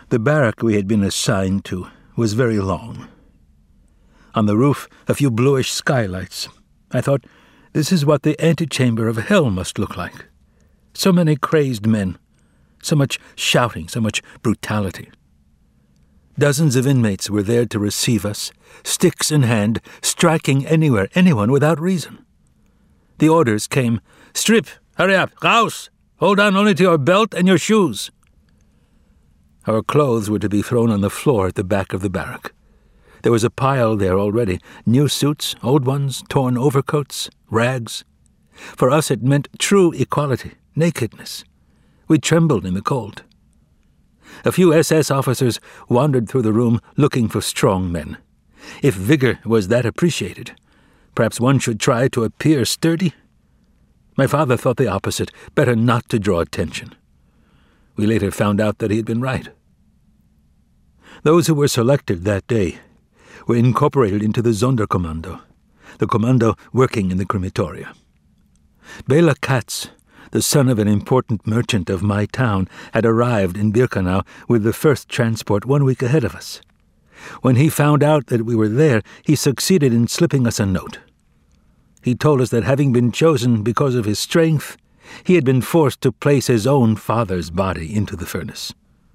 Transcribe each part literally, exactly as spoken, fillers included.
The barrack we had been assigned to was very long. On the roof, a few bluish skylights. I thought, this is what the antechamber of hell must look like. So many crazed men, so much shouting, so much brutality. Dozens of inmates were there to receive us, sticks in hand, striking anywhere, anyone without reason. The orders came, strip, hurry up, raus, hold on only to your belt and your shoes. Our clothes were to be thrown on the floor at the back of the barrack. There was a pile there already, new suits, old ones, torn overcoats, rags. For us it meant true equality, nakedness. We trembled in the cold. A few S S officers wandered through the room looking for strong men. If vigor was that appreciated, perhaps one should try to appear sturdy. My father thought the opposite, better not to draw attention. We later found out that he had been right. Those who were selected that day were incorporated into the Sonderkommando, the commando working in the crematoria. Bela Katz, the son of an important merchant of my town, had arrived in Birkenau with the first transport one week ahead of us. When he found out that we were there, he succeeded in slipping us a note. He told us that having been chosen because of his strength, he had been forced to place his own father's body into the furnace.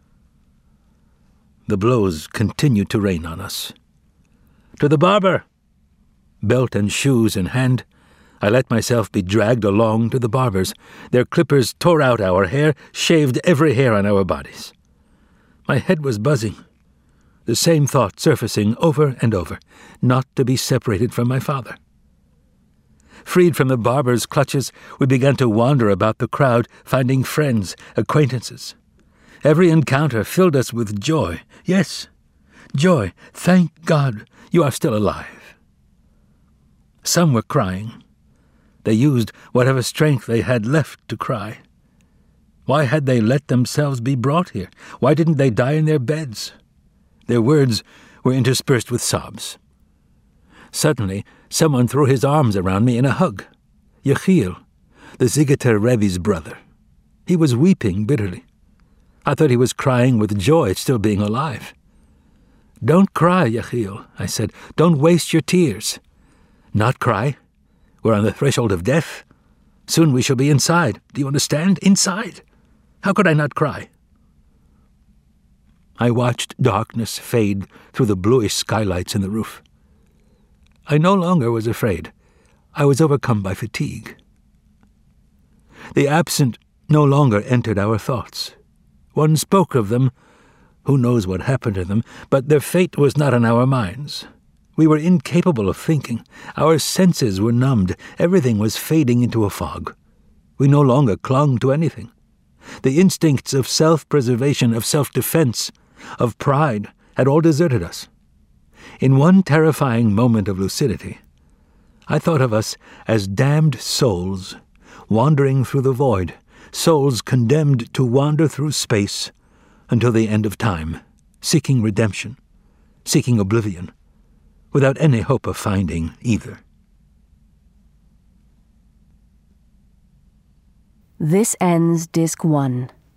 The blows continued to rain on us. To the barber! Belt and shoes in hand, I let myself be dragged along to the barber's. Their clippers tore out our hair, shaved every hair on our bodies. My head was buzzing, the same thought surfacing over and over, not to be separated from my father. Freed from the barber's clutches, we began to wander about the crowd, finding friends, acquaintances. Every encounter filled us with joy. Yes, joy. Thank God, you are still alive. Some were crying. They used whatever strength they had left to cry. Why had they let themselves be brought here? Why didn't they die in their beds? Their words were interspersed with sobs. Suddenly, someone threw his arms around me in a hug. Yechiel, the Zigeter Rebbe's brother. He was weeping bitterly. I thought he was crying with joy at still being alive. Don't cry, Yechiel, I said. Don't waste your tears. Not cry? We're on the threshold of death. Soon we shall be inside. Do you understand? Inside. How could I not cry? I watched darkness fade through the bluish skylights in the roof. I no longer was afraid. I was overcome by fatigue. The absent no longer entered our thoughts. One spoke of them. Who knows what happened to them, but their fate was not on our minds. We were incapable of thinking. Our senses were numbed. Everything was fading into a fog. We no longer clung to anything. The instincts of self-preservation, of self-defense, of pride had all deserted us. In one terrifying moment of lucidity, I thought of us as damned souls wandering through the void, souls condemned to wander through space until the end of time, seeking redemption, seeking oblivion, without any hope of finding either. This ends Disc one.